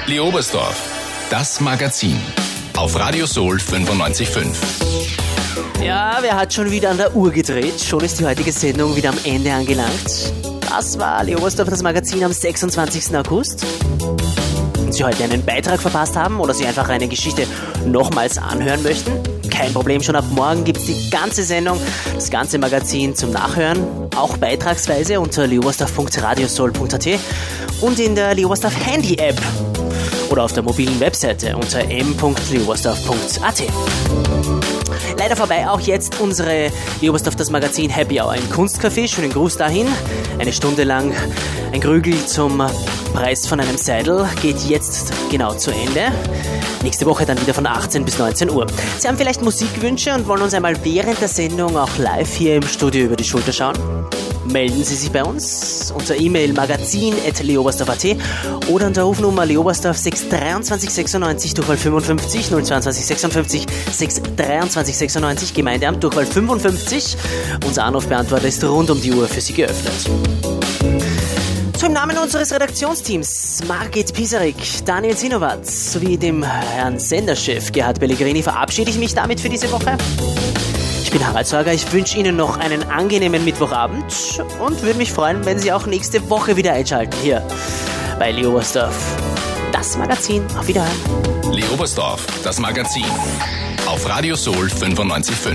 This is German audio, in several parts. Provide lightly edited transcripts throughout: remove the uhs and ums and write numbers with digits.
Leo Oberstdorf, das Magazin. Auf Radio Soul 95.5. Ja, wer hat schon wieder an der Uhr gedreht? Schon ist die heutige Sendung wieder am Ende angelangt. Das war Leo Oberstdorf, das Magazin am 26. August. Wenn Sie heute einen Beitrag verpasst haben oder Sie einfach eine Geschichte nochmals anhören möchten, kein Problem, schon ab morgen gibt es die ganze Sendung, das ganze Magazin zum Nachhören, auch beitragsweise unter leoberstdorf.radiosoul.at und in der Leo Oberstdorf Handy-App oder auf der mobilen Webseite unter m.leoberstdorf.at. Leider vorbei auch jetzt unsere Leo Oberstdorf, das Magazin Happy Hour im Kunstcafé. Schönen Gruß dahin. Eine Stunde lang ein Grügel zum Preis von einem Seidel geht jetzt genau zu Ende. Nächste Woche dann wieder von 18 bis 19 Uhr. Sie haben vielleicht Musikwünsche und wollen uns einmal während der Sendung auch live hier im Studio über die Schulter schauen? Melden Sie sich bei uns unter E-Mail magazin@leoberstdorf.at oder unter Rufnummer Leo Oberstdorf 623 96 Durchwahl 55 022 56 623 96 Gemeindeamt Durchwahl 55. Unser Anrufbeantworter ist rund um die Uhr für Sie geöffnet. So, im Namen unseres Redaktionsteams Margit Pisarik, Daniel Sinowatz sowie dem Herrn Senderchef Gerhard Pellegrini verabschiede ich mich damit für diese Woche. Ich bin Harald Sorger, ich wünsche Ihnen noch einen angenehmen Mittwochabend und würde mich freuen, wenn Sie auch nächste Woche wieder einschalten hier bei Leo Oberstdorf, das Magazin. Auf Wiederhören. Leo Oberstdorf, das Magazin. Auf Radio Soul 95.5.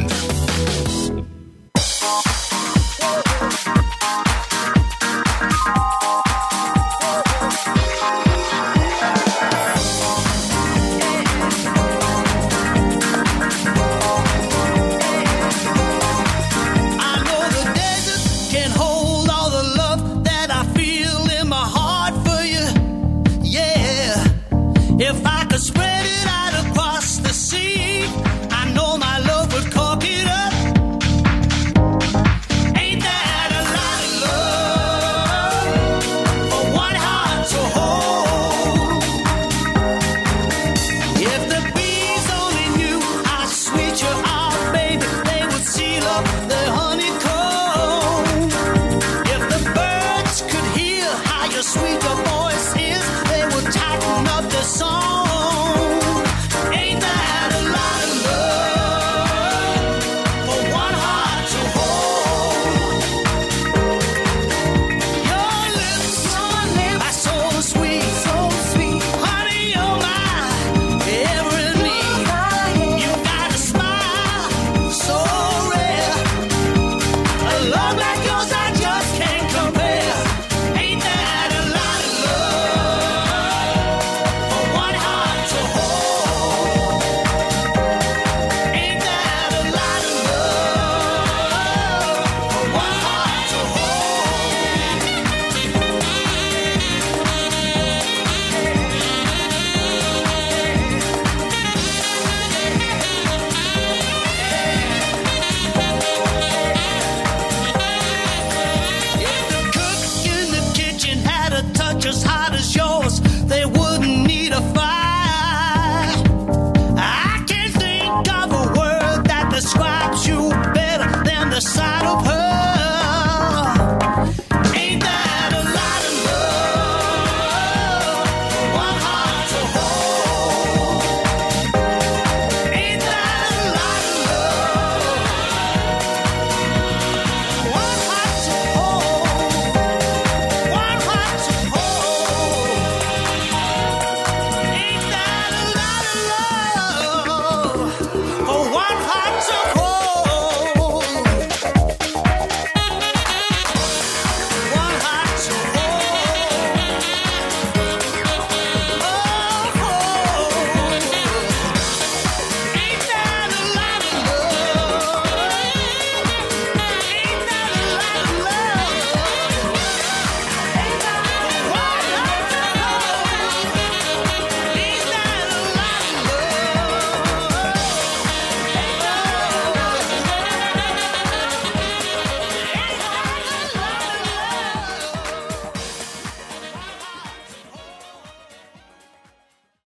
As hot as yours, they wouldn't